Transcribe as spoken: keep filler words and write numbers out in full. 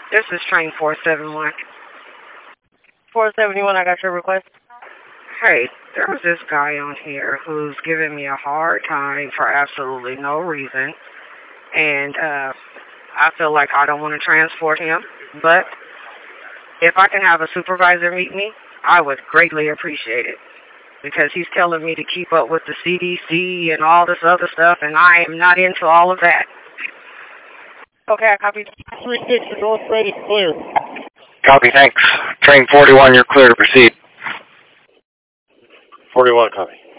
This is train four seven one. four seventy-one, I got your request. Hey, there was this guy on here who's giving me a hard time for absolutely no reason. And uh, I feel like I don't want to transport him. But if I can have a supervisor meet me, I would greatly appreciate it. Because he's telling me to keep up with the C D C and all this other stuff, and I am not into all of that. Okay, I copy. three six, your north ready, clear. Copy, thanks. Train forty-one, you're clear to proceed. forty-one, copy.